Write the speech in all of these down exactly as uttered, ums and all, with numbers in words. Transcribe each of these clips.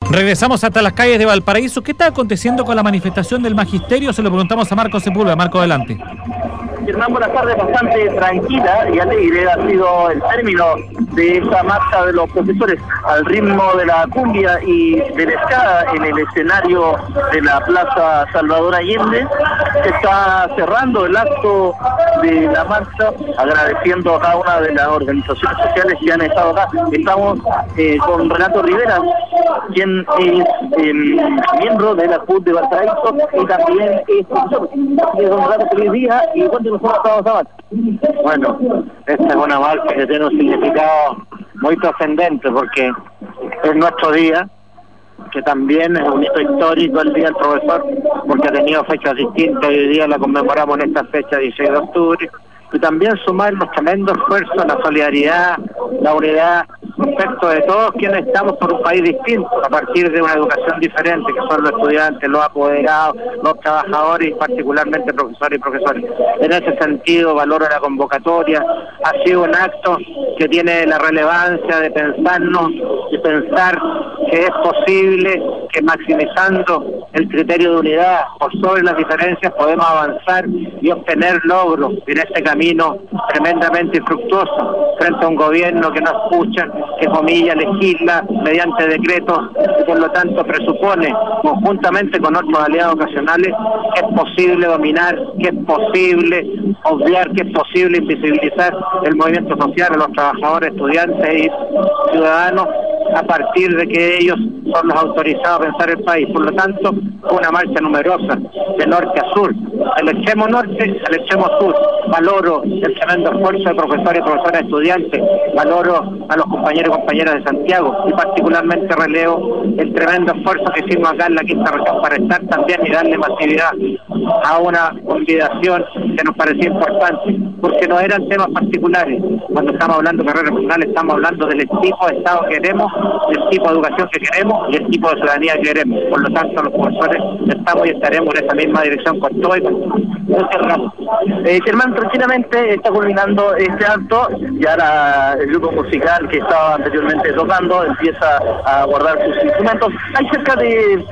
Regresamos hasta las calles de Valparaíso. ¿Qué está aconteciendo con la manifestación del magisterio? Se lo preguntamos a Marco Sepúlveda. Marco, adelante. Hernán, buenas tardes, bastante tranquila y alegre ha sido el término de esta marcha de los profesores al ritmo de la cumbia y de la escala en el escenario de la Plaza Salvador Allende. Se está cerrando el acto de la marcha, agradeciendo a cada una de las organizaciones sociales que han estado acá. Estamos eh, con Renato Rivera, quien es eh, miembro de la C U T de Valparaíso y también es profesor. Don Renato, feliz día y cuéntenos cómo ha estado esta marcha. Bueno, esta es una marcha que tiene un significado muy trascendente porque es nuestro día, que también es un hito histórico el Día del Profesor, porque ha tenido fechas distintas y hoy día la conmemoramos en esta fecha dieciséis de octubre, y también sumar los tremendos esfuerzos, la solidaridad, la unidad respecto de todos quienes estamos por un país distinto, a partir de una educación diferente, que son los estudiantes, los apoderados, los trabajadores y particularmente profesores y profesores. En ese sentido valoro la convocatoria, ha sido un acto que tiene la relevancia de pensarnos, de pensar que es posible que maximizando el criterio de unidad por sobre las diferencias podemos avanzar y obtener logros en este camino tremendamente infructuoso frente a un gobierno que no escucha, que comilla, legisla mediante decretos y por lo tanto presupone conjuntamente con otros aliados ocasionales que es posible dominar, que es posible obviar, que es posible invisibilizar el movimiento social de los trabajadores, estudiantes y ciudadanos a partir de que ellos son los autorizados a pensar el país. Por lo tanto, una marcha numerosa de norte a sur, del extremo norte al extremo sur. Valoro el tremendo esfuerzo de profesores y profesoras estudiantes, valoro a los compañeros y compañeras de Santiago y particularmente relevo el tremendo esfuerzo que hicimos acá en la quinta región para estar también y darle masividad a una convidación que nos parecía importante, porque no eran temas particulares. Cuando estamos hablando de carreras profesionales estamos hablando del tipo de Estado que queremos, del tipo de educación que queremos y el tipo de ciudadanía que queremos. Por lo tanto, los profesores estamos y estaremos en esa misma dirección con todo y con todo. Eh, Germán, tranquilamente está culminando este acto, ya la, el grupo musical que estaba anteriormente tocando empieza a guardar sus instrumentos. Hay cerca de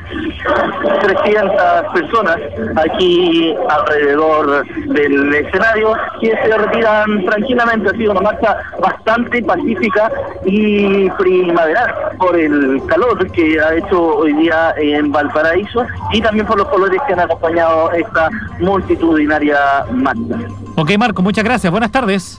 trescientas personas aquí alrededor del escenario que se retiran tranquilamente. Ha sido una marcha bastante pacífica y primaveral por el calor que ha hecho hoy día en Valparaíso y también por los colores que han acompañado esta multitudinaria marcha. Ok, Marco, muchas gracias. Buenas tardes.